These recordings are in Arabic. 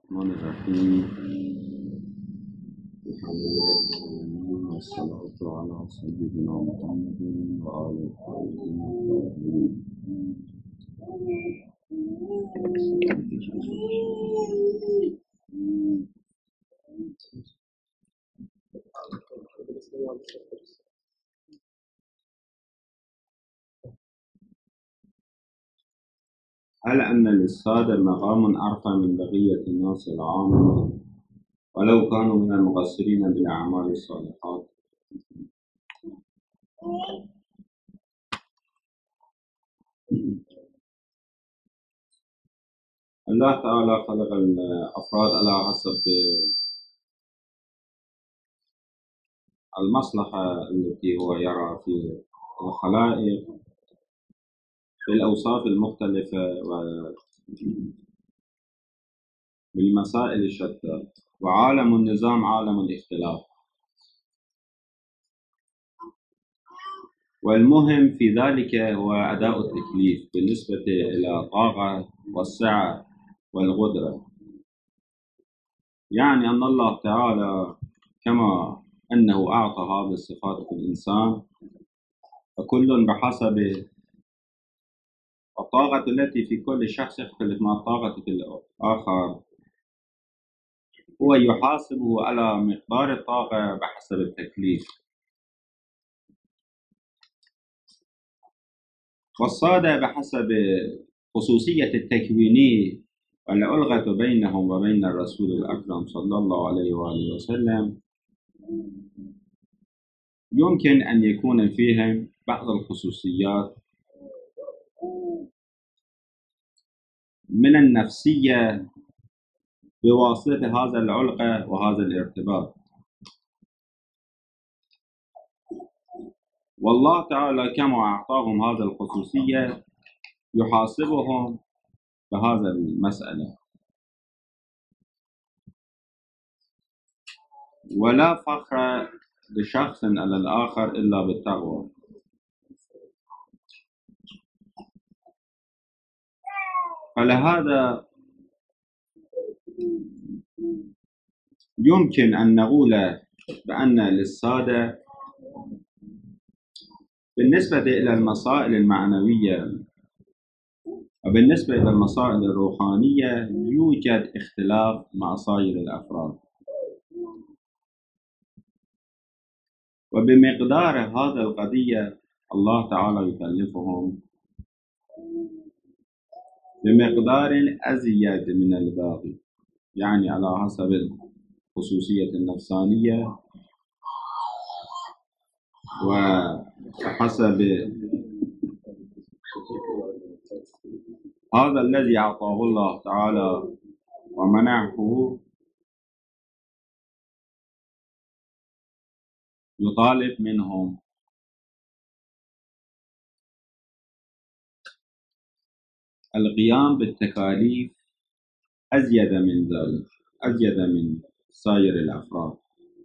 الرحمن الرحيم. الحمد لله والصلاة على سيدنا محمد وعلى آله الطاهرين. هل أن للسادة مقام أرفع من بقية الناس العامة ولو كانوا من المقصرين بالأعمال الصالحات؟ الله تعالى خلق الأفراد على حسب المصلحة التي هو يرى في الخلائق بالأوصاف المختلفة وبالمسائل الشتى، وعالم النظام عالم الاختلاف. والمهم في ذلك هو أداء التكليف بالنسبة إلى الطاقة والسعة والقدرة. يعني أن الله تعالى كما أنه أعطى هذه الصفات في الإنسان، فكل بحسب الطاقة التي في كل شخص يختلف مع الطاقة في الآخر، هو يحاسبه على مقدار الطاقة بحسب التكليف. والصادة بحسب خصوصية التكوينية والألغة بينهم وبين الرسول الأكرم صلى الله عليه وآله وسلم، يمكن أن يكون فيهم بعض الخصوصيات من النفسية بواسطة هذا العلقة وهذا الارتباط. والله تعالى كما أعطاهم هذا الخصوصية يحاسبهم بهذا المسألة. ولا فخر لشخص على الآخر إلا بالتقوى. فلهذا يمكن أن نقول بأن للسادة بالنسبة إلى المسائل المعنوية وبالنسبة إلى المسائل الروحانية يوجد اختلاف مع سائر الأفراد، وبمقدار هذا القضية الله تعالى يكلفهم بمقدار أزيد من الباقي، يعني على حسب الخصوصية النفسانية وحسب هذا الذي أعطاه الله تعالى ومنعه، يطالب منهم القيام بالتكاليف أزيد من ذلك، أزيد من سائر الأفراد.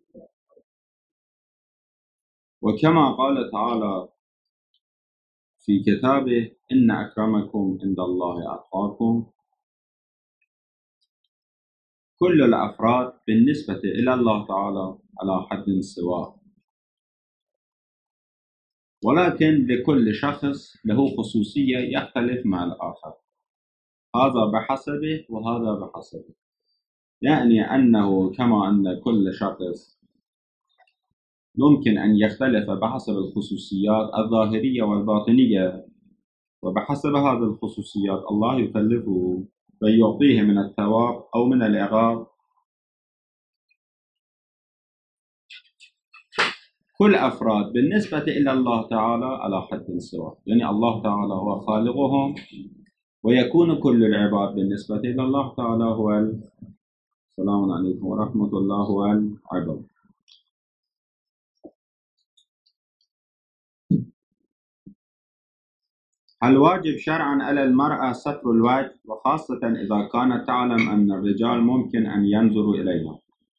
وكما قال تعالى في كتابه: إن أكرمكم عند الله أتقاكم. كل الأفراد بالنسبة إلى الله تعالى على حد سواء، ولكن لكل شخص له خصوصية يختلف مع الآخر، هذا بحسبه وهذا بحسبه. يعني أنه كما أن كل شخص يمكن أن يختلف بحسب الخصوصيات الظاهرية والباطنية، وبحسب هذه الخصوصيات الله يكلفه ويعطيه من الثواب أو من العقاب. كل أفراد بالنسبة إلى الله تعالى على حد سواء، يعني الله تعالى هو خالقهم، ويكون كل العباد بالنسبة إلى الله تعالى هو السلام عليكم ورحمة الله هو العبد. هل واجب شرعا على المرأة ستر الوجه، وخاصة إذا كانت تعلم أن الرجال ممكن أن ينظروا إليها؟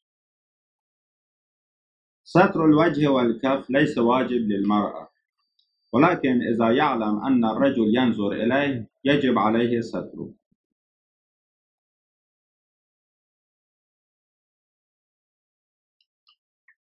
ستر الوجه والكف ليس واجب للمرأة، ولكن إذا يعلم أن الرجل ينظر إليه يجب عليه ستره.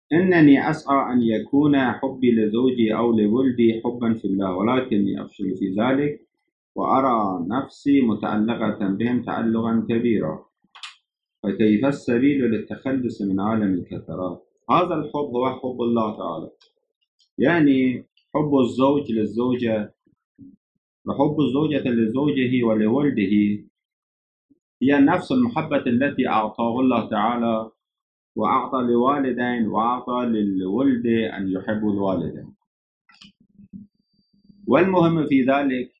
إنني أسعى أن يكون حبي لزوجي أو لولدي حبا في الله، ولكني أفشل في ذلك وأرى نفسي متعلقة بهم تعلقا كبيرا، فكيف السبيل للتخلص من عالم الكثرات؟ هذا الحب هو حب الله تعالى، يعني حب الزوج للزوجة وحب الزوجة لزوجه ولولده هي نفس المحبة التي أعطاه الله تعالى وأعطى لوالدين وأعطى للولد أن يحبوا الوالدين. والمهم في ذلك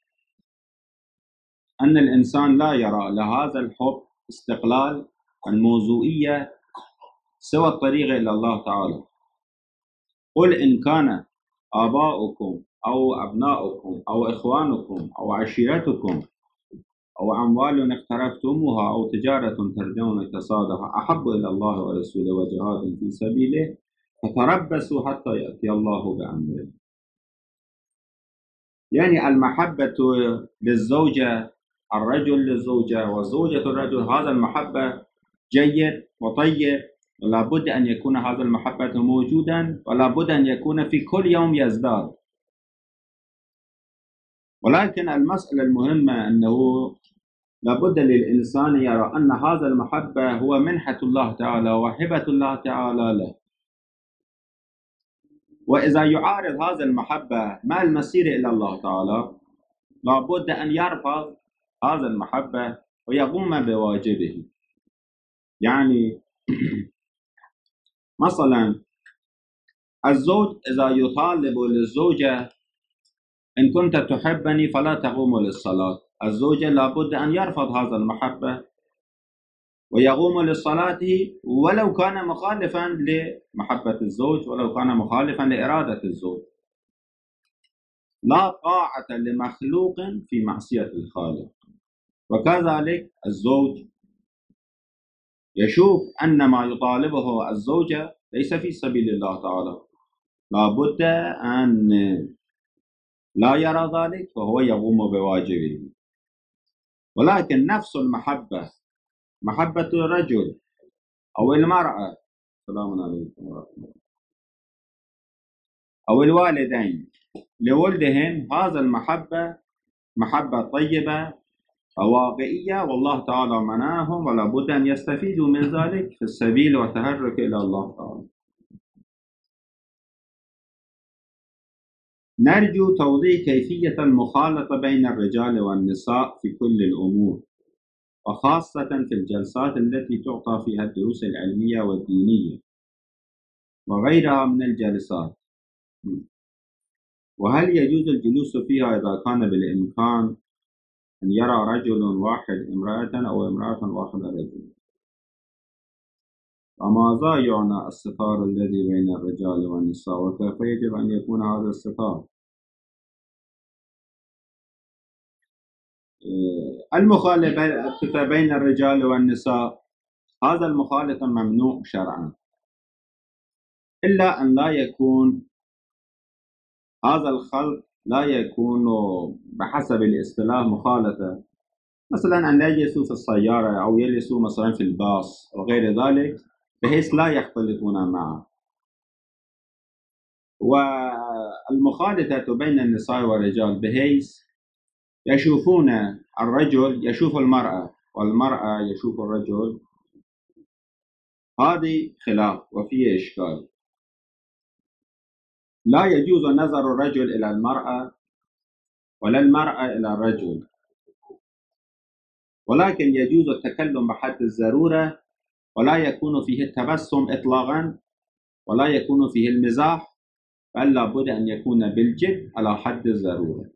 أن الإنسان لا يرى لهذا الحب استقلال الموضوعية سوى الطريق إلى الله تعالى. قل إن كان آباؤكم أو أبناؤكم أو إخوانكم أو عشيرتكم أو أموال اقترفتموها أو تجارة ترجون كسادها أحب إلى الله ورسوله وجهاد في سبيله فتربصوا حتى يأتي الله بأمره. يعني المحبة للزوجة، الرجل للزوجة والزوجة الرجل، هذا المحبة جيد وطيب، ولا بد أن يكون هذا المحبة موجودا، ولا بد أن يكون في كل يوم يزداد. ولكن المسألة المهمة أنه لابد للإنسان يرى أن هذا المحبة هو منحة الله تعالى وهبة الله تعالى له، وإذا يعارض هذا المحبة مع المسير إلى الله تعالى لابد أن يرفض هذا المحبة ويقوم بواجبه. يعني مثلا الزوج إذا يطالب للزوجة إن كنت تحبني فلا تقوم للصلاة، الزوجة لابد أن يرفض هذا المحبة ويقوم لصلاته ولو كان مخالفا لمحبة الزوج، ولو كان مخالفا لإرادة الزوج. لا طاعة لمخلوق في معصية الخالق. وكذلك الزوج يشوف أن ما يطالبه الزوجة ليس في سبيل الله تعالى، لابد أن لا يرى ذلك وهو يقوم بواجبه. ولكن نفس المحبة، محبة الرجل أو المرأة، السلام عليكم ورحمة الله، أو الوالدين لولدهم، هذا المحبة محبة طيبة وواقعية، والله تعالى مناهم ولا بد أن يستفيدوا من ذلك في السبيل والتحرك إلى الله تعالى. نرجو توضيح كيفية المخالطة بين الرجال والنساء في كل الأمور، وخاصة في الجلسات التي تعطى فيها الدروس العلمية والدينية وغيرها من الجلسات، وهل يجوز الجلوس فيها إذا كان بالإمكان أن يرى رجل واحد امرأة أو امرأة واحدة رجل؟ وماذا يعني الستار الذي بين الرجال والنساء وكيف يجب أن يكون هذا الستار؟ المخالطة بين الرجال والنساء، هذا المخالطة ممنوع شرعا، إلا أن لا يكون هذا الخلط لا يكون بحسب الاصطلاح مخالطة، مثلا أن يجلسوا في السيارة أو يجلسوا مثلا في الباص وغير ذلك بحيث لا يختلطون معه. والمخالطة بين النساء والرجال بحيث يشوفون الرجل يشوف المرأة والمرأة يشوف الرجل، هذه خلاف وفيه إشكال. لا يجوز نظر الرجل إلى المرأة ولا المرأة إلى الرجل، ولكن يجوز التكلم بحد الضرورة ولا يكون فيه التبسم إطلاقا ولا يكون فيه المزاح، بل لابد أن يكون بالجد على حد الضرورة.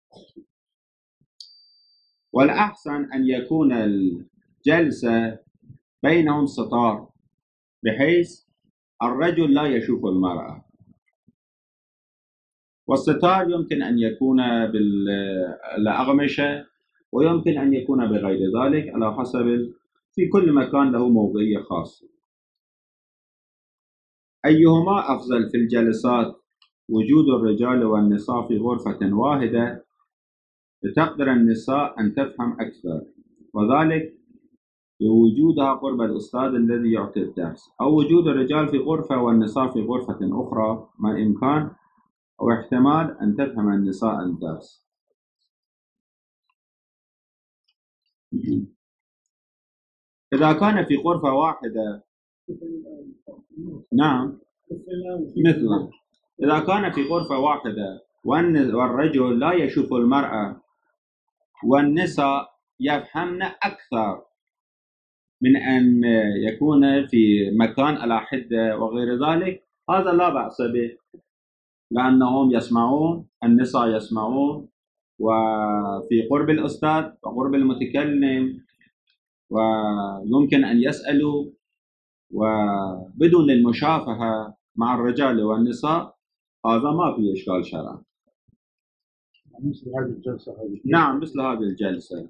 والأحسن أن يكون الجلسة بينهم ستار بحيث الرجل لا يشوف المرأة، والستار يمكن أن يكون بالأغمشة ويمكن أن يكون بغير ذلك على حسب، في كل مكان له موضوعية خاصة. أيهما أفضل في الجلسات، وجود الرجال والنساء في غرفة واحدة لتقدر النساء أن تفهم أكثر، وذلك لوجودها قرب الأستاذ الذي يعطي الدرس، أو وجود الرجال في غرفة والنساء في غرفة أخرى مع إمكان أو احتمال أن تفهم النساء الدرس. إذا كان في غرفة واحدة، نعم مثلا إذا كان في غرفة واحدة والرجل لا يشوف المرأة والنساء يفهمن أكثر من أن يكون في مكان على حدة وغير ذلك، هذا لا بأس به، لأنهم يسمعون، النساء يسمعون، وفي قرب الأستاذ وقرب المتكلم، ويمكن أن يسألوا، وبدون المشافهة مع الرجال والنساء هذا ما في إشكال شرعي. مثل هذه الجلسة هذه. نعم مثل هذه الجلسة.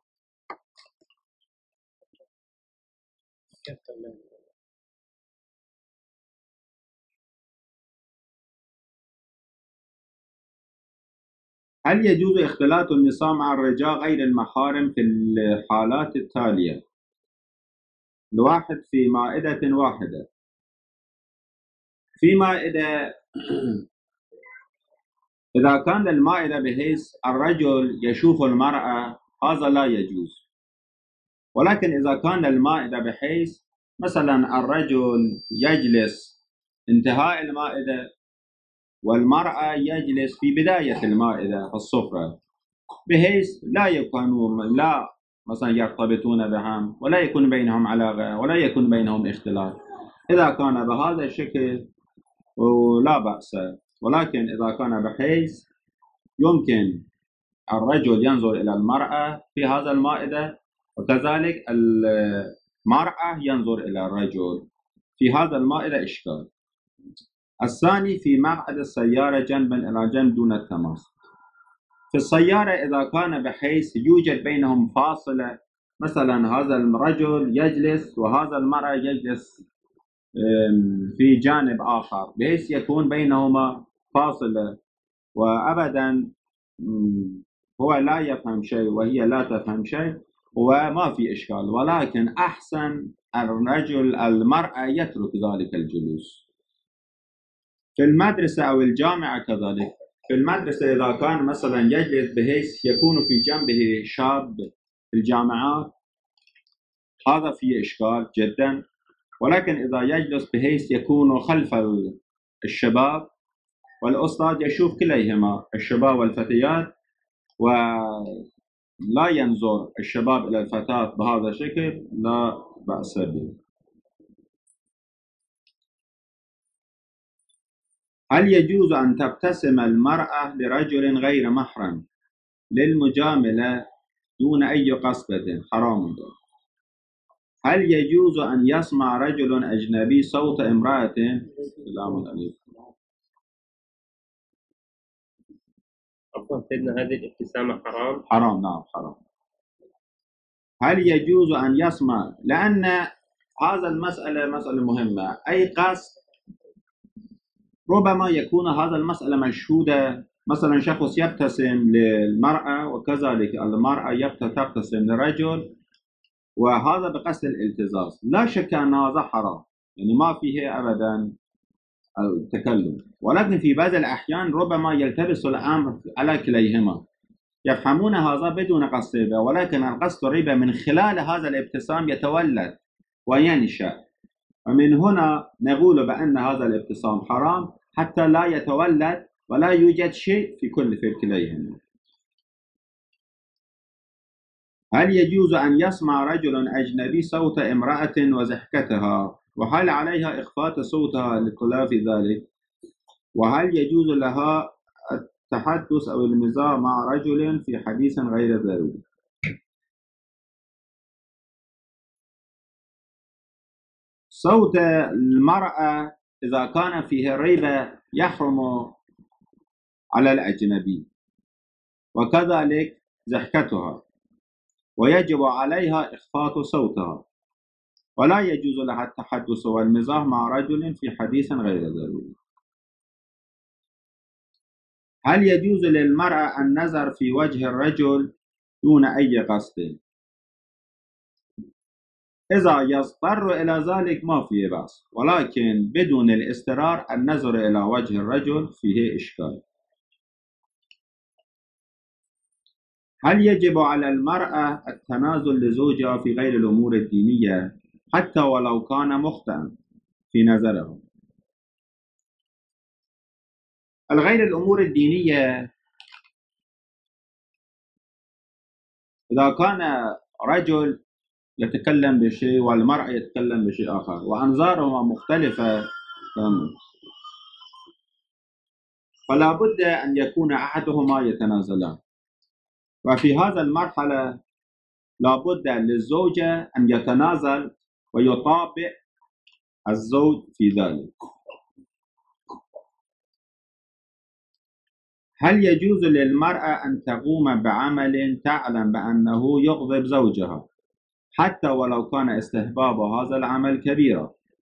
هل يجوز اختلاط النساء مع الرجال غير المحارم في الحالات التالية؟ الواحد في مائدة واحدة. في مائدة إذا كان المائدة بحيث الرجل يشوف المرأة هذا لا يجوز، ولكن إذا كان المائدة بحيث مثلا الرجل يجلس انتهاء المائدة والمرأة يجلس في بداية المائدة في السفرة، بحيث لا يكونوا مثلا يرتبطون بهم ولا يكون بينهم علاقة ولا يكون بينهم اختلاط، إذا كان بهذا الشكل لا بأس. ولكن إذا كان بحيث يمكن الرجل ينظر إلى المرأة في هذا المائدة وكذلك المرأة ينظر إلى الرجل في هذا المائدة، إشكال. الثاني في مقعد السيارة جنبا إلى جنب دون التماس. في السيارة إذا كان بحيث يوجد بينهم فاصلة، مثلا هذا الرجل يجلس وهذا المرأة يجلس في جانب آخر، بحيث يكون بينهما فاصلة وأبدا هو لا يفهم شيء وهي لا تفهم شيء وما في إشكال، ولكن أحسن المرأة يترك ذلك الجلوس. في المدرسة أو الجامعة كذلك. في المدرسة إذا كان مثلا يجلس بحيث يكون في جنبه شاب في الجامعات هذا فيه إشكال جدا، ولكن إذا يجلس بحيث يكون خلف الشباب والأستاذ يشوف كليهما الشباب والفتيات ولا ينظر الشباب إلى الفتاة بهذا الشكل، لا بأس به. هل يجوز أن تبتسم المرأة لرجل غير محرم للمجاملة دون أي قصد؟ حرام. هل يجوز أن يسمع رجل أجنبي صوت امرأة؟ سلام عليكم. عفوا سيدنا، هذه الابتسامة حرام؟ حرام، نعم حرام. هل يجوز أن يسمع؟ لأن هذا المسألة مسألة مهمة، أي قصد ربما يكون هذا المسألة مشهودة، مثلا شخص يبتسم للمرأة وكذلك المرأة تبتسم للرجل وهذا بقصد الالتزاز، لا شك أن هذا حرام، يعني ما فيه أبدا التكلم، ولكن في بعض الأحيان ربما يلتبس الأمر على كليهما، يفهمون هذا بدون قصد ربا، ولكن القصد الربا من خلال هذا الابتسام يتولد وينشأ، ومن هنا نقول بأن هذا الابتسام حرام حتى لا يتولد ولا يوجد شيء في كل كليهما. هل يجوز أن يسمع رجل أجنبي صوت امرأة وضحكتها، وهل عليها إخفاء صوتها لخلاف ذلك؟ وهل يجوز لها التحدث أو المزاح مع رجل في حديث غير ضروري؟ صوت المرأة إذا كان فيه ريبة يحرم على الأجنبي، وكذلك ضحكتها، ويجب عليها إخفاء صوتها، ولا يجوز لها التحدث والمزاح مع رجل في حديث غير ضروري. هل يجوز للمرأة النظر في وجه الرجل دون أي قصد؟ إذا يضطر إلى ذلك ما فيه بأس، ولكن بدون الاضطرار النظر إلى وجه الرجل فيه إشكال. هل يجب على المرأة التنازل لزوجها في غير الأمور الدينية حتى ولو كان مخطئا في نظرها؟ الغير الأمور الدينية إذا كان رجل يتكلم بشيء والمرأة يتكلم بشيء آخر وأنظارهما مختلفة فلا بد أن يكون أحدهما يتنازلان، وفي هذا المرحلة لا بد للزوجة أن يتنازل ويطابق الزوج في ذلك. هل يجوز للمرأة أن تقوم بعمل تعلم بأنه يغضب زوجها حتى ولو كان استحباب هذا العمل كبيرا؟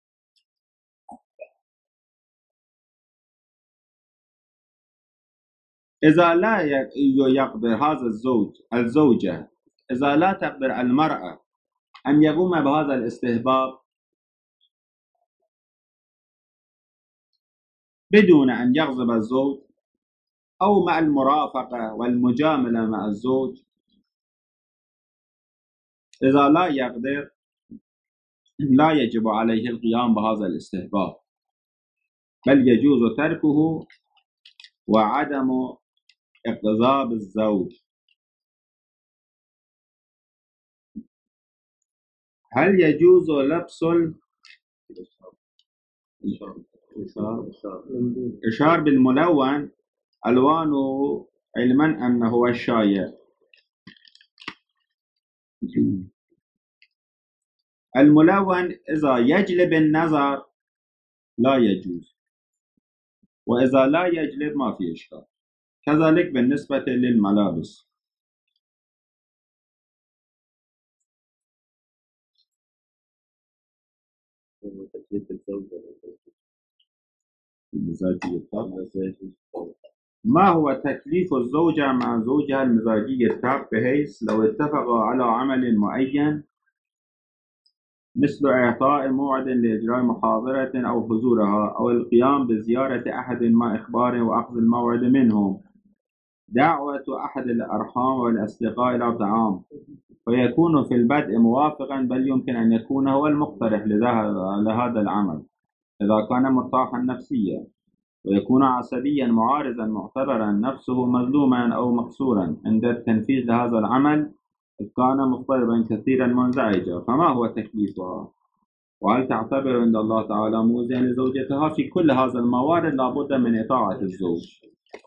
إذا لا يقدر هذا الزوجة إذا لا تقدر المرأة أن يقوم بهذا الاستحباب بدون أن يغضب الزوج أو مع المرافقة والمجاملة مع الزوج، إذا لا يقدر لا يجب عليه القيام بهذا الاستحباب، بل يجوز تركه وعدم اغضاب الزوج. هل يجوز لبس الإشار بالملون ألوانه علما أنه الشايع؟ الملون إذا يجلب النظر لا يجوز، وإذا لا يجلب ما في إشكال. كذلك بالنسبة للملابس. ما هو تكليف الزوجة مع زوجها المزاجي التام بحيث لو اتفقوا على عمل معين مثل إعطاء موعد لإجراء محاضرة أو حضورها أو القيام بزيارة أحد مع إخباره وأخذ الموعد منهم، دعوة أحد الأرحام والأصدقاء إلى طعام، ويكون في البدء موافقا بل يمكن أن يكون هو المقترح لهذا العمل إذا كان مرتاحا نفسيا، ويكون عصبيا معارضا معتبرا نفسه مظلوما أو مقصورا عند التنفيذ لهذا العمل إذ كان مضطربا كثيرا منزعجا، فما هو تكليفها؟ وهل تعتبر عند الله تعالى موزيا لزوجتها؟ في كل هذا الموارد لابد من إطاعة الزوج.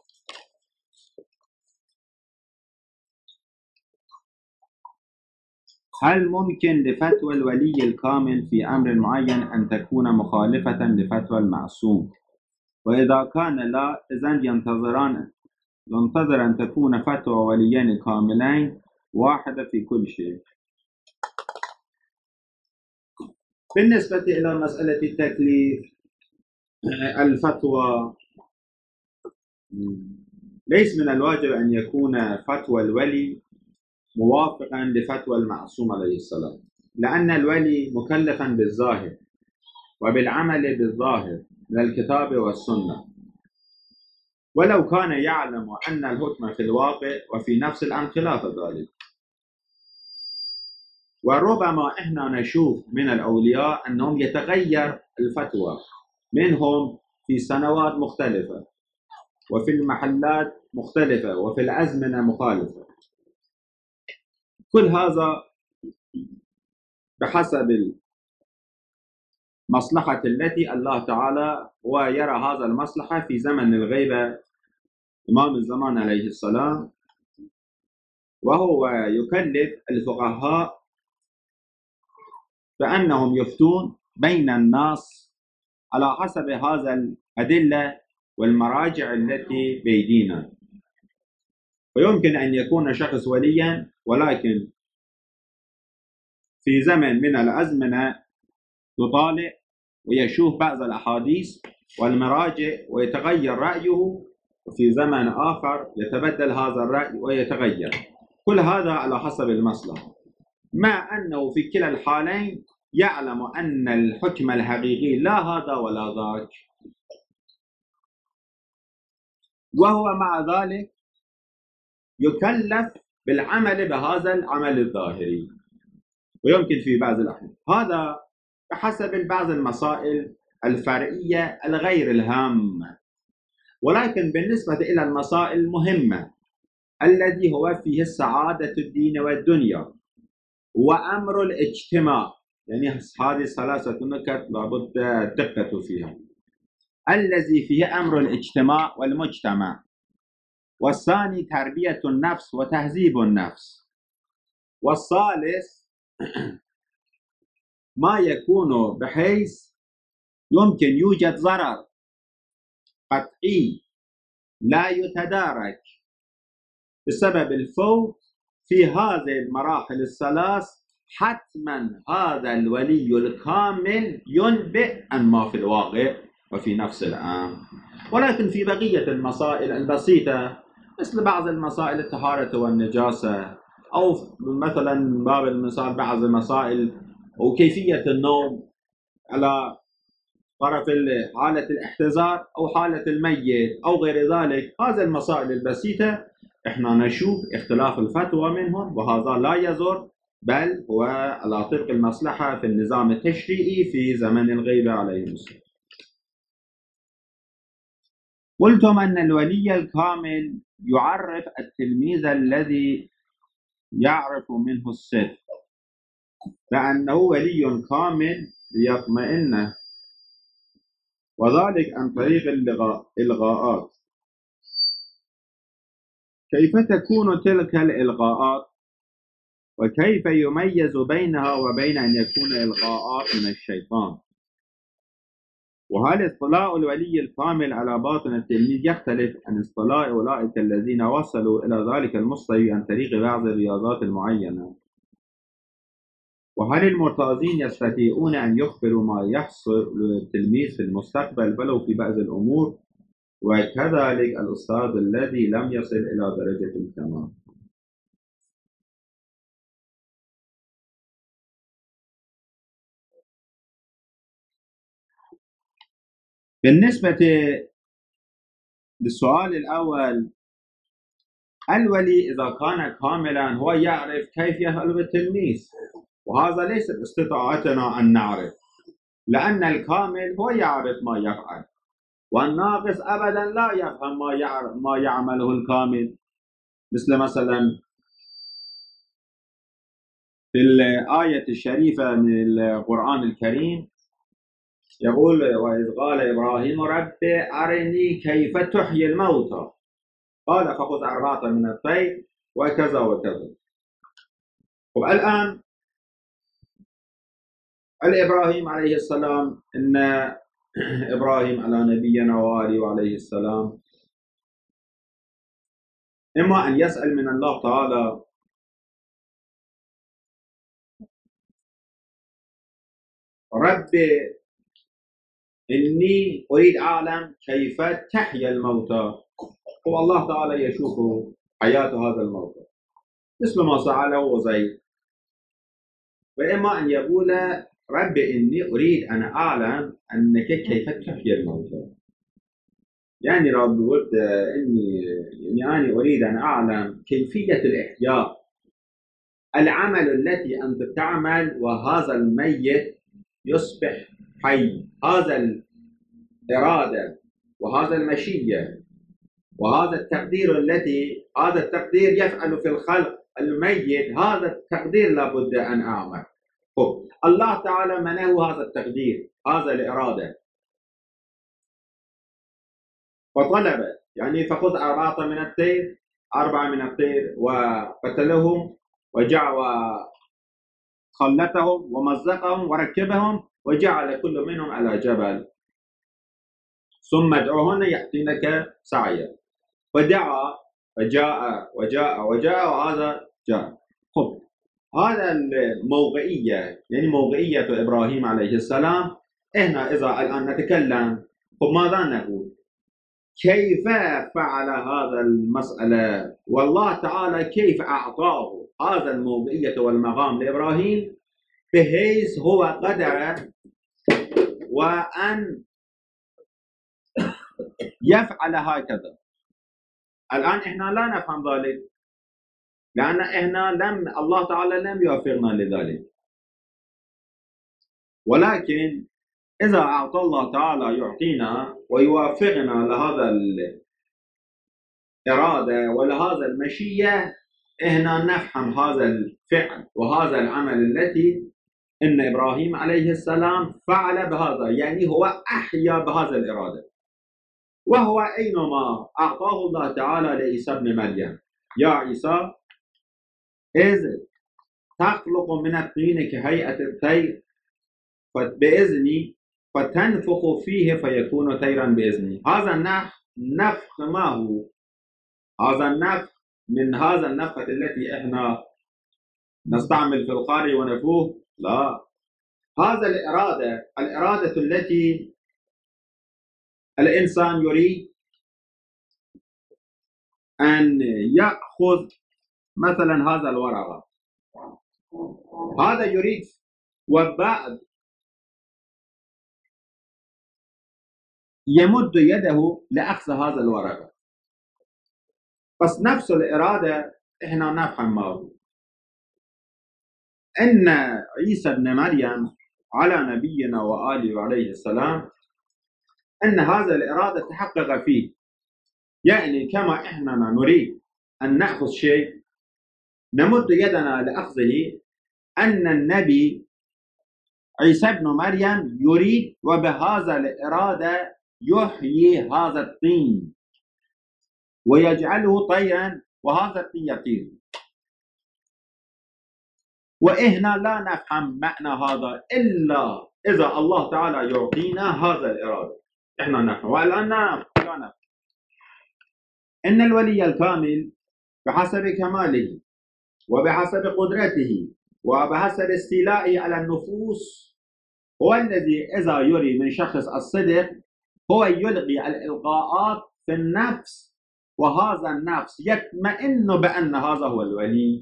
هل ممكن لفتوى الولي الكامل في أمر معين أن تكون مخالفة لفتوى المعصوم؟ وإذا كان لا، إذن ينتظر أن تكون فتوى وليين كاملين واحدة في كل شيء. بالنسبة إلى مسألة التكليف، الفتوى ليس من الواجب أن يكون فتوى الولي موافقا لفتوى المعصوم عليه السلام، لأن الولي مكلفا بالظاهر وبالعمل بالظاهر من الكتاب والسنة، ولو كان يعلم أن الحكم في الواقع وفي نفس الأمر خلاف ذلك. وربما إحنا نشوف من الأولياء أنهم يتغير الفتوى منهم في سنوات مختلفة وفي المحلات مختلفة وفي الأزمنة مخالفة، كل هذا بحسب المصلحة التي الله تعالى ويرى هذا المصلحة في زمن الغيبة إمام الزمان عليه السلام، وهو يكلف الفقهاء بأنهم يفتون بين الناس على حسب هذا الأدلة والمراجع التي بيدينا. ويمكن أن يكون شخص وليا ولكن في زمن من الأزمنة يطالع ويشوف بعض الأحاديث والمراجع ويتغير رأيه، وفي زمن آخر يتبدل هذا الرأي ويتغير. كل هذا على حسب المصلحة. مع أنه في كلا الحالين يعلم أن الحكم الحقيقي لا هذا ولا ذاك، وهو مع ذلك يكلف بالعمل بهذا العمل الظاهري، ويمكن في بعض الأحيان هذا بحسب بعض المسائل الفرعية الغير الهامة. ولكن بالنسبة إلى المسائل المهمة الذي هو فيه سعادة الدين والدنيا وأمر الاجتماع، يعني هذه ثلاثة نكت لابد الدقة فيها. الذي فيه أمر الاجتماع والمجتمع، والثاني تربية النفس وتهذيب النفس، والثالث ما يكون بحيث يمكن يوجد ضرر قطعي لا يتدارك بسبب الفوت في هذه المراحل الثلاث، حتما هذا الولي الكامل ينبئ عن ما في الواقع وفي نفس الآن. ولكن في بقية المسائل البسيطة مثل بعض المسائل الطهارة والنجاسة، أو مثلا باب المثال بعض المسائل وكيفية النوم على طرف حالة الاحتضار أو حالة الميت أو غير ذلك، هذه المسائل البسيطة احنا نشوف اختلاف الفتوى منهم، وهذا لا يضر، بل هو على طبق المصلحة في النظام التشريعي في زمن الغيبة عليه السلام. قلتم أن الولي الكامل يعرف التلميذ الذي يعرف منه الصدق لأنه ولي كامل ليطمئن، وذلك عن طريق الإلغاءات. كيف تكون تلك الإلغاءات؟ وكيف يميز بينها وبين أن يكون إلغاءات من الشيطان؟ وهل اطلاع الولي الكامل على باطن التلميذ يختلف عن اطلاع أولئك الذين وصلوا إلى ذلك المستوى عن طريق بعض الرياضات المعينة؟ وهل المرتازين يستطيعون أن يخبروا ما يحصل للتلميذ في المستقبل ولو في بعض الأمور؟ وكذلك الأستاذ الذي لم يصل إلى درجة الكمال. بالنسبة للسؤال الأول، الولي إذا كان كاملا هو يعرف كيف يفعل بالتلميذ، وهذا ليس باستطاعتنا أن نعرف، لأن الكامل هو يعرف ما يفعل، والناقص أبدا لا يفهم ما يعمله الكامل. مثلا في الآية الشريفة من القرآن الكريم يقول: وإذ قال إبراهيم رب أرني كيف تحيي الموتى قال فخذ 4 من الطير وكذا وكذا. والآن الإبراهيم عليه السلام، إن إبراهيم على نبينا وآله وعليه السلام إما أن يسأل من الله تعالى رب إني أريد أعلم كيف تحيا الموتى، والله تعالى يشوف حياة هذا الموتى مثل ما سأله زيد. وإما أن يقول رب إني أريد أن أعلم أنك كيف تحيي الموتى، يعني رب قلت إني أنا أريد أن أعلم كيفية الإحياء، العمل التي أنت تعمل وهذا الميت يصبح حي، هذا الإرادة وهذا المشيئة وهذا التقدير هذا التقدير يفعل في الخلق الميت، هذا التقدير لابد أن أعمل. الله تعالى منه هذا التقدير، هذا الإرادة، فطلب يعني فخذ 4 من الطير، 4 من الطير وقتلهم وجعل وخلتهم ومزقهم وركبهم وجعل كل منهم على جبل، ثم ادعوهن يأتينك سعيا، فدعا فجاء وجاء وهذا جاء. هذا الموقعية، يعني موقعية إبراهيم عليه السلام. إحنا إذا الآن نتكلم ماذا نقول؟ كيف فعل هذا المسألة، والله تعالى كيف أعطاه هذا الموضعية والمقام لإبراهيم بحيث هو قدر وأن يفعل هكذا. الآن إحنا لا نفهم ذلك، لأن إحنا الله تعالى لم يوفقنا لذلك. ولكن إذا أعطى الله تعالى يعطينا ويوفقنا لهذا الإرادة ولهذا المشيئة، إحنا نفهم هذا الفعل وهذا العمل التي إن إبراهيم عليه السلام فعل بهذا، يعني هو أحيا بهذا الإرادة. وهو أينما أعطاه الله تعالى لعيسى ابن مريم: يا عيسى إذ تخلق من الطين كهيئة الطير بإذني فتنفخ فيه فيكون طيرا بإذني. هذا النفخ ما هو؟ هذا النفخ من هذا النفخة التي إحنا نستعمل في القاري ونفوه؟ لا، هذا الإرادة التي الإنسان يريد أن يأخذ مثلا هذا الورقة، هذا يريد، وبعد يمد يده لأخذ هذا الورقة. بس نفس الإرادة إحنا نفهم ما هو. إن عيسى ابن مريم على نبينا وآله عليه السلام أن هذا الإرادة تحقق فيه، يعني كما إحنا نريد أن نأخذ شيء نمد يدنا لأخذه، أن النبي عيسى ابن مريم يريد وبهذا الإرادة يحيي هذا الطين ويجعله طيرا، وهذا الطين يطير. وإحنا لا نفهم معنى هذا إلا إذا الله تعالى يعطينا هذا الإرادة، إحنا نفهم. والآن لا نفهم. إن الولي الكامل بحسب كماله وبحسب قدرته وبحسب استيلائه على النفوس هو الذي إذا يري من شخص الصدق هو يلغي الإلقاءات في النفس، وهذا النفس يطمئن بأن هذا هو الولي.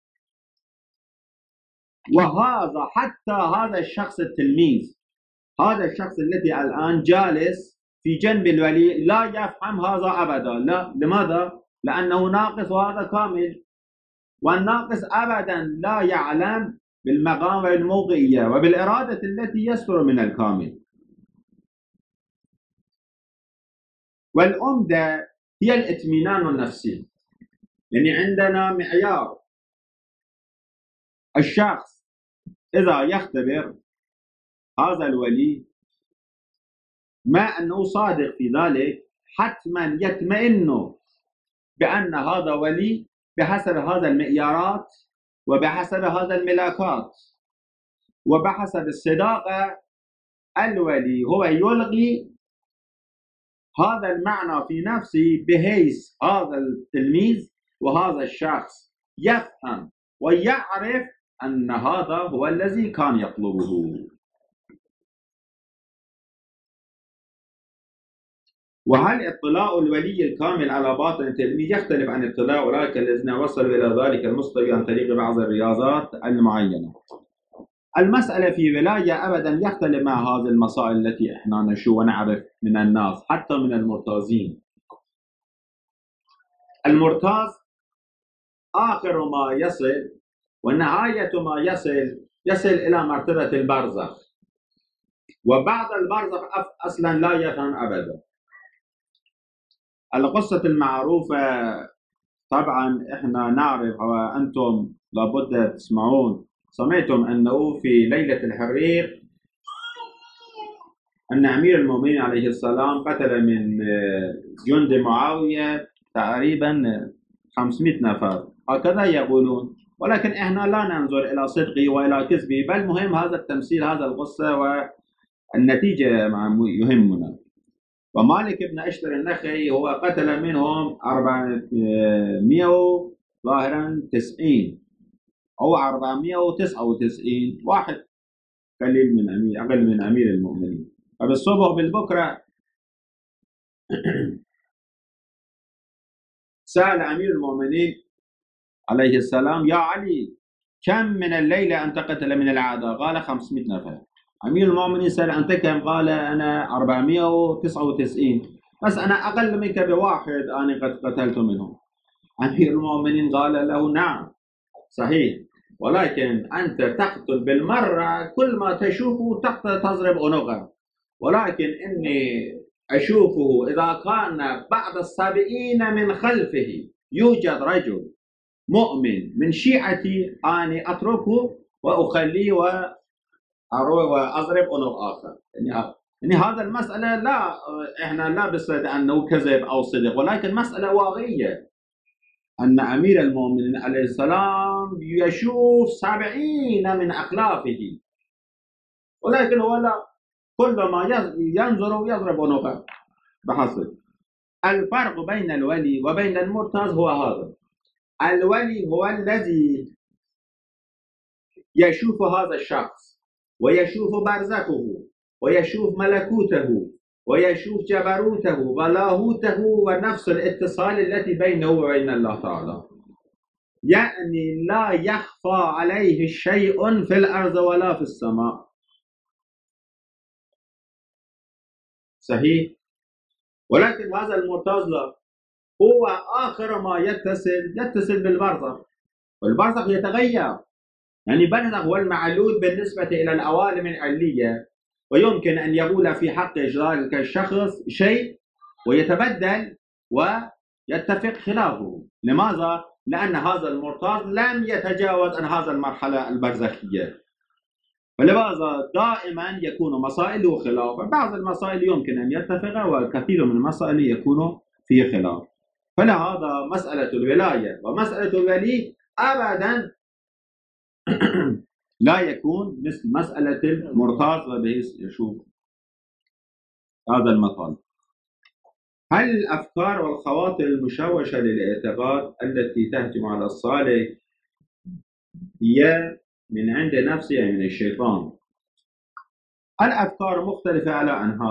وهذا حتى هذا الشخص التلميذ، هذا الشخص الذي الآن جالس في جنب الولي لا يفهم هذا أبدا. لا، لماذا؟ لأنه ناقص وهذا كامل، والناقص أبدا لا يعلم بالمقام والموضعية وبالإرادة التي يصدر من الكامل. والعمدة هي الاطمئنان النفسي، يعني عندنا معيار. الشخص إذا يختبر هذا الولي ما أنه صادق في ذلك حتما يطمئن بأن هذا ولي بحسب هذا المعيارات وبحسب هذا الملاكات وبحسب الصداقة. الولي هو يلغي هذا المعنى في نفسه بحيث هذا التلميذ وهذا الشخص يفهم ويعرف أن هذا هو الذي كان يطلبه. وهل اطلاع الولي الكامل على باطن التلميذ يختلف عن اطلاع أولئك الذين وصلوا إلى ذلك المستوى عن طريق بعض الرياضات المعينة؟ المسألة في ولاية أبدا يختلف مع هذه المسائل التي احنا نشوف ونعرف من الناس حتى من المرتازين. المرتاز آخر ما يصل ونهاية ما يصل إلى مرتبة البرزخ، وبعد البرزخ أصلا لا يفهم أبدا. القصة المعروفة طبعا احنا نعرف وأنتم لابد تسمعون، سمعتم أنه في ليلة الحرير أن أمير المؤمنين عليه السلام قتل من جند معاوية تقريبا 500 نفر، هكذا يقولون. ولكن احنا لا ننظر إلى صدقه وإلى كذبه، بل مهم هذا التمثيل، هذا القصة والنتيجة يهمنا. ومالك بن أشتر النخعي هو قتل منهم 490 أو 499 واحد، قليل من أقل من أمير المؤمنين. فبالصبح بالبكرة سأل أمير المؤمنين عليه السلام: يا علي، كم من الليلة أنت قتل من الأعداء؟ قال 500 نفر. أمير المؤمنين سأل: أنت كم؟ قال: أنا 499، بس أنا أقل منك بواحد، أنا قد قتلت منهم. أمير المؤمنين قال له: نعم صحيح، ولكن أنت تقتل بالمرة كل ما تشوفه تضرب عنقه، ولكن إني أشوفه إذا كان بعد 70 من خلفه يوجد رجل مؤمن من شيعتي، أنا أتركه وأخليه وأضرب عنق آخر. يعني هذا المسألة لا، إحنا لا بصدد أنه كذب أو صدق، ولكن مسألة واقعية أن أمير المؤمنين عليه السلام يشوف 70 من أخلافه، ولكن هو لا، كل ما ينظر يضرب عنقه بحسب. الفرق بين الولي وبين المرتضى هو هذا: الولي هو الذي يشوف هذا الشخص ويشوف برزخه ويشوف ملكوته ويشوف جبروته ولاهوته ونفس الاتصال التي بينه وبين الله تعالى، يعني لا يخفى عليه شيء في الأرض ولا في السماء. صحيح؟ ولكن هذا المرتضى هو آخر ما يتصل بالبرزخ، والبرزخ يتغير، يعني البرزخ هو المعلول بالنسبة إلى العوالم العلية، ويمكن أن يقول في حق ذلك الشخص شيء ويتبدل ويتفق خلافه. لماذا؟ لأن هذا المرتضى لم يتجاوز عن هذه المرحلة البرزخية، ولهذا دائما يكون مسائله خلافا. بعض المسائل يمكن أن يتفق، والكثير من المسائل يكون فيه خلاف. فلهذا مسألة الولاية ومسألة الولي أبدا لا يكون مثل مسألة المرتضى بحيث يشوف هذا المثال. هل الأفكار والخواطر المشوشة للاعتقاد التي تهجم على الصالح هي من عند نفسه أي من الشيطان؟ الأفكار مختلفة على أنواع،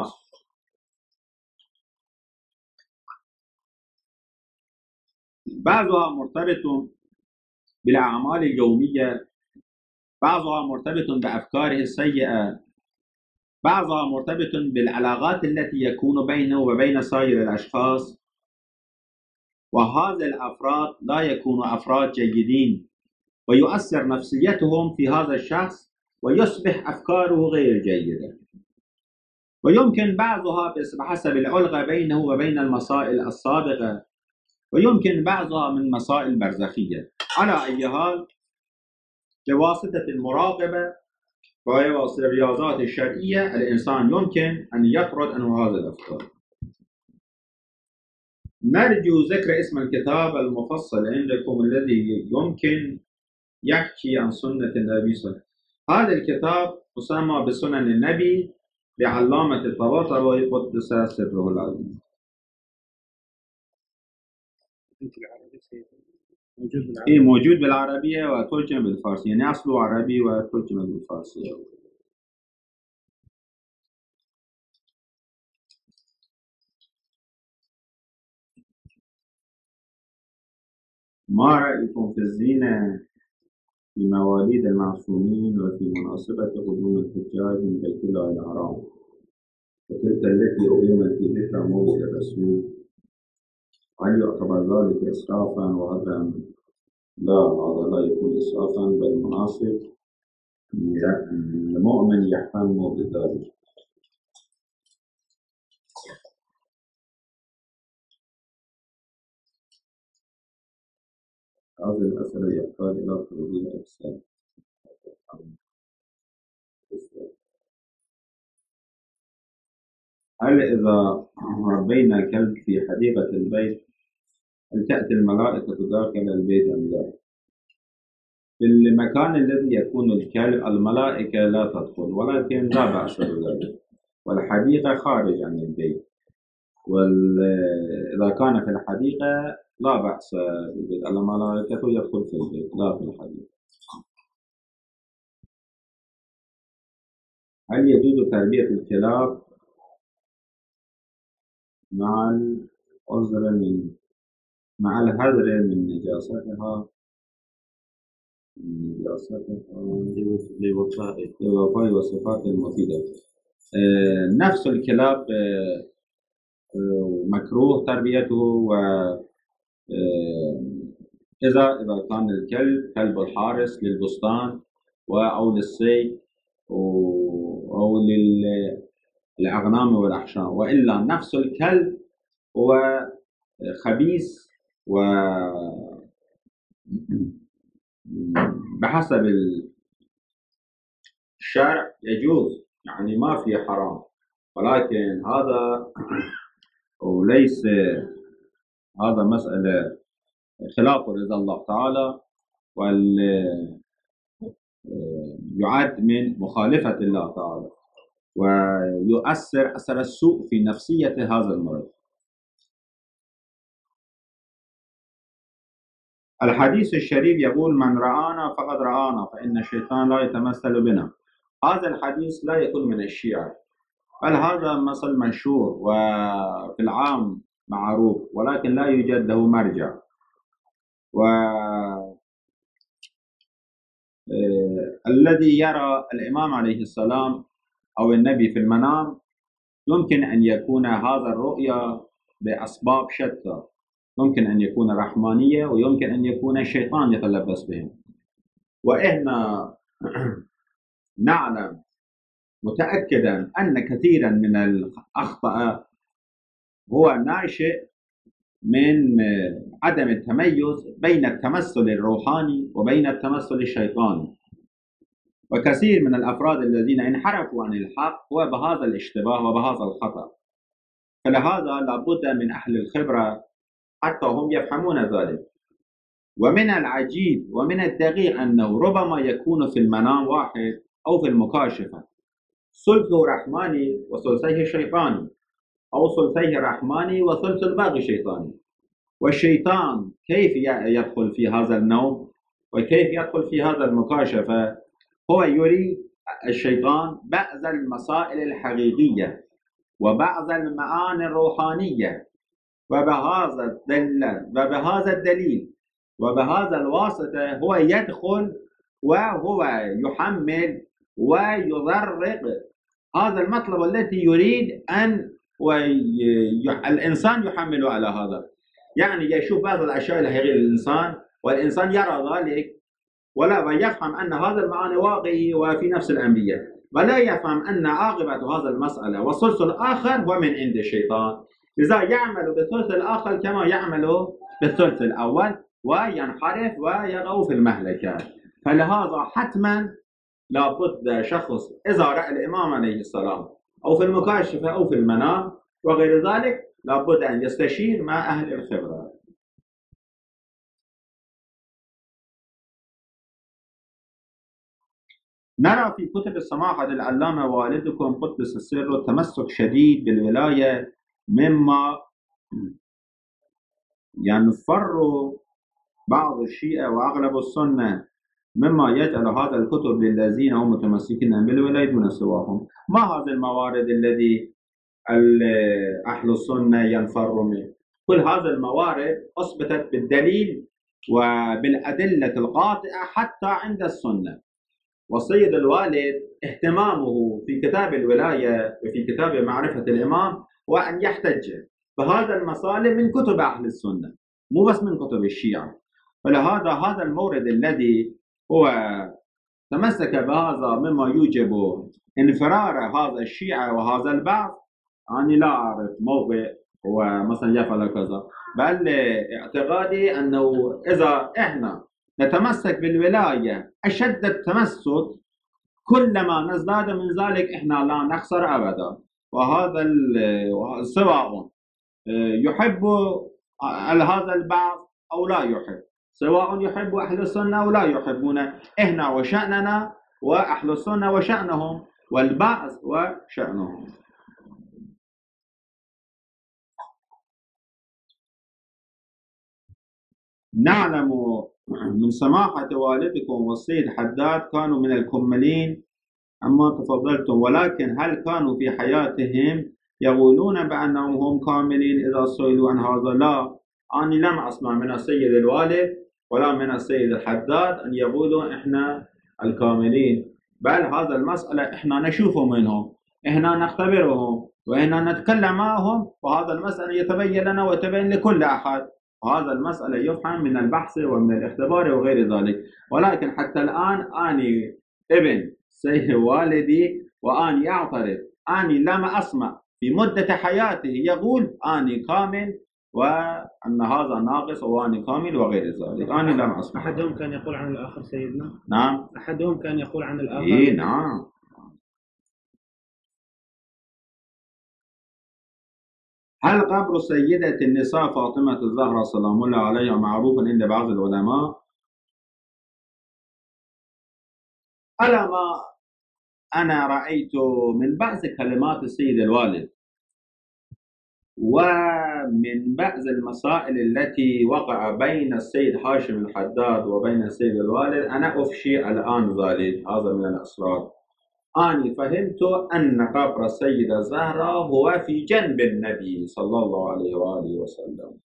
بعضها مرتبط بالأعمال اليومية، بعضها مرتبط بأفكاره السيئة، بعضها مرتبط بالعلاقات التي يكون بينه وبين سائر الأشخاص. وهذا الأفراد لا يكونوا أفراد جيدين، ويؤثر نفسيتهم في هذا الشخص ويصبح أفكاره غير جيدة. ويمكن بعضها بحسب العلاقة بينه وبين المسائل السابقة، ويمكن بعضها من مسائل برزخية. على أي حال، بواسطة المراقبة وبواسطة الرياضات الشرعية الإنسان يمكن أن يطرد عنه هذه الأفكار. نرجو ذكر اسم الكتاب المفصل عندكم الذي يمكن يحكي عن سنة النبي صلى الله عليه وسلم. هذا الكتاب مسمى بسنن النبي لعلامة الطباطبائي قدس سره العظيم. موجود بالعربية وترجم بالفارسية، يعني أصله عربي وترجم بالفارسية. ما رأيكم في الزينة في مواليد المعصومين وفي مناسبة قدوم الحجاج من بيت الله الحرام، وتلك التي أقيمت في ذكرى مولد الرسول؟ هل يعتبر ذلك إسرافا وهدرا؟ لا، هذا لا يكون إسرافا، بل مناسب المؤمن يهتم بذلك. هذه المسألة يحتاج إلى توضيح أكثر. هل إذا ربينا الكلب في حديقة البيت هل تأتي الملائكة داخل البيت أم لا؟ في المكان الذي يكون الكلب الملائكة لا تدخل، ولكن لا بأس بذلك، والحديقة خارج عن البيت، وإذا كان في الحديقة لا بأس بالبيت، الملائكة يدخل في البيت لا في الحديقة. هل يجوز تربية الكلاب مع العذر من مع الحذر من نجاستها لوفاء وصفات المفيدة. نفس الكلاب مكروه تربيته، و إذا كان الكلب كلب الحارس للبستان أو للصيد أو للأغنام والأحشام، وإلا نفس الكلب هو خبيث بحسب الشرع يجوز، يعني ما في حرام، ولكن هذا وليس هذا مسألة خلاف رضا الله تعالى، ويعد من مخالفة الله تعالى، ويؤثر أثر السوء في نفسية هذا المرض. الحديث الشريف يقول: من رآنا فقد رآنا فإن الشيطان لا يتمثل بنا. هذا الحديث لا يكون من الشيعة، بل هذا مثل مشهور وفي العام معروف، ولكن لا يوجد له مرجع. الذي يرى الإمام عليه السلام أو النبي في المنام يمكن أن يكون هذا الرؤيا بأسباب شتى، يمكن أن يكون رحمانية، ويمكن أن يكون الشيطان يتلبس بهم. وإحنا نعلم متأكدا أن كثيرا من الأخطاء هو ناشئ من عدم التميز بين التمثل الروحاني وبين التمثل الشيطاني، وكثير من الأفراد الذين انحرفوا عن الحق هو بهذا الاشتباه وبهذا الخطأ. فلهذا لابد من أهل الخبرة حتى هم يفهمون ذلك. ومن العجيب ومن الدقيق أنه ربما يكون في المنام واحد أو في المكاشفة ثلثه رحماني وثلثيه شيطاني، أو ثلثيه رحماني وثلث الباقي شيطاني. والشيطان كيف يدخل في هذا النوم وكيف يدخل في هذا المكاشفة؟ هو يريد الشيطان بعض المسائل الحقيقية وبعض المعاني الروحانية، وبهذا الدليل وبهذا الواسطة هو يدخل وهو يحمل ويضرق هذا المطلب الذي يريد أن الإنسان يحمله على هذا. يعني يشوف بعض الأشياء الحقيقية للإنسان، والإنسان يرى ذلك ولا يفهم أن هذا المعنى واقعي وفي نفس الأنبياء، ولا يفهم أن عاقبة هذا المسألة والثلث الآخر هو من عند الشيطان، لذا يعمل بالثلث الآخر كما يعمل بالثلث الأول وينحرف ويقع في المهلكة. فلهذا حتما لابد شخص إذا رأى الإمام عليه السلام أو في المكاشفة أو في المنام وغير ذلك لابد أن يستشير مع أهل الخبرة. نرى في كتب السماحة للعلامة والدكم قدس السر تمسك شديد بالولاية، مما ينفر بعض الشيعة وأغلب السنة، مما يجعل هذا الكتب للذين هم متمسكين بالولاية دون سواهم. ما هذه الموارد الذي أهل السنة ينفر منه؟ كل هذه الموارد أثبتت بالدليل وبالأدلة القاطعة حتى عند السنة. والسيد الوالد اهتمامه في كتاب الولاية وفي كتاب معرفة الإمام وأن يحتج بهذا المسالم من كتب أهل السنة، مو بس من كتب الشيعة. فلهذا هذا المورد الذي هو تمسك بهذا مما يوجب انفرار هذا الشيعة وهذا البعض، أنا لا أعرف موقع هو مثلا يفعل كذا، بل اعتقادي أنه إذا إحنا نتمسك بالولاية أشد التمسك كلما نزداد من ذلك إحنا لا نخسر أبدا. وهذا سواء يحب هذا البعض أو لا يحب، سواء يحب أهل السنة أو لا يحبون، إحنا وشأننا وأهل السنة وشأنهم والبعض وشأنهم. نعلم من سماحة والدكم والسيد حداد كانوا من الكملين عما تفضلتم، ولكن هل كانوا في حياتهم يقولون بأنهم هم كاملين إذا سئلوا عن هذا؟ لا، أنا لم أسمع من السيد الوالد ولا من السيد الحداد أن يقولوا إحنا الكاملين، بل هذا المسألة إحنا نشوفه منهم، إحنا نختبرهم وإحنا نتكلم معهم، وهذا المسألة يتبين لنا ويتبين لكل أحد، وهذا المسألة يفهم من البحث ومن الاختبار وغير ذلك. ولكن حتى الآن أني ابن سيد والدي وأني أعترف أني لم أسمع في مدة حياته يقول أني كامل وأن هذا ناقص وأني كامل وغير ذلك، أنا لم أسمع. أحدهم كان يقول عن الآخر سيدنا؟ نعم. أحدهم كان يقول عن الآخر؟ إيه نعم. هل قبر سيدة النساء فاطمة الزهراء سلام الله عليها معروف عند بعض العلماء؟ على ما أنا رأيت من بعض كلمات السيد الوالد ومن بعض المسائل التي وقع بين السيد هاشم الحداد وبين السيد الوالد، أنا أفشي الآن ذلك، هذا من الأسرار. أنا فهمت أن قبر السيدة زهرة هو في جنب النبي صلى الله عليه وآله وسلم،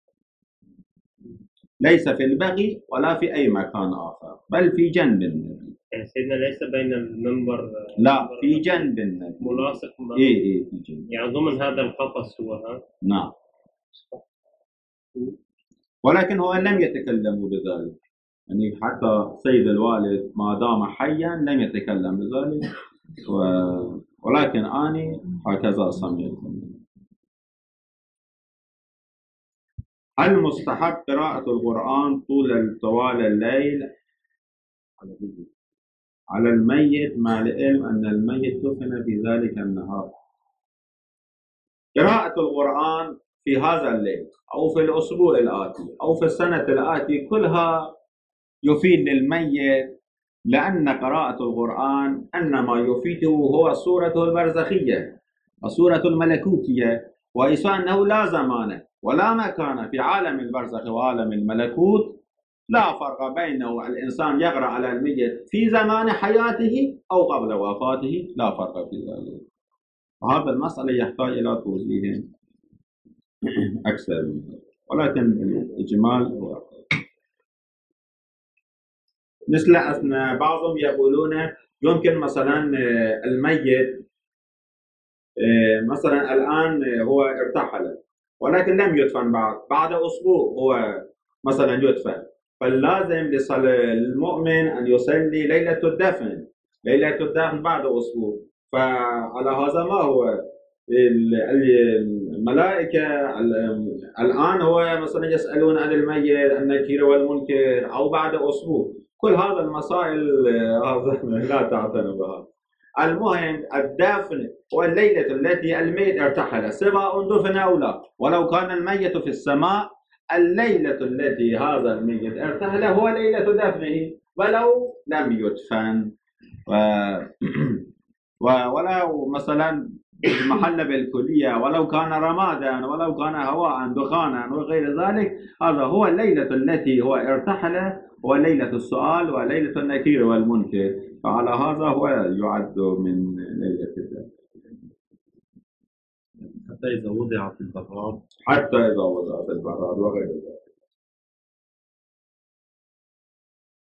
ليس في البغي ولا في أي مكان آخر، بل في جنب النبي. يعني سيدنا ليس بين المنبر، لا، في جنب النبي، ملاصق مع إيه في جنب، يعني ضمن هذا القفص هو ها؟ نعم. ولكن هو لم يتكلم بذلك، يعني حتى سيد الوالد ما دام حيا لم يتكلم بذلك، ولكن أنا هكذا سمعت. هل مستحب قراءة القرآن طوال الليل على الميت مع العلم أن الميت دفن في ذلك النهار؟ قراءة القرآن في هذا الليل أو في الأسبوع الآتي أو في السنة الآتي كلها يفيد للميت، لأن قراءة القرآن أنما يفيده هو صورته البرزخية وصورة الملكوتية، وإذ أنه لا زمان ولا مكان في عالم البرزخ وعالم الملكوت، لا فرق بينه الإنسان يقرأ على الميت في زمان حياته أو قبل وفاته، لا فرق في ذلك. وهذا المسألة يحتاج إلى توضيح أكثر من هذا، ولكن الإجمال هو مثل أن بعضهم يقولون يمكن مثلا الميت مثلا الآن هو ارتحل ولكن لم يدفن بعد أسبوع هو مثلا يدفن، فاللازم للمؤمن أن يصلي ليلة الدفن بعد أسبوع. فعلى هذا ما هو الملائكة الآن هو مثلا يسألون عن الميت النكير والمنكر أو بعد أسبوع، كل هذا المسائل لا تعتنوا بها. المهم الدفن هو الليلة التي الميت ارتحل سواء دفن أو لا، ولو كان الميت في السماء الليلة التي هذا الميت ارتحل هو ليلة دفنه ولو لم يدفن. ولو مثلا محل بالكلية ولو كان رمادا ولو كان هواء دخانا وغير ذلك، هذا هو الليلة التي هو ارتحل، هو ليلة السؤال وليلة النكير والمنكر، فعلى هذا هو يعد من ليلة الدفن حتى إذا وضع في البراد وغير ذلك.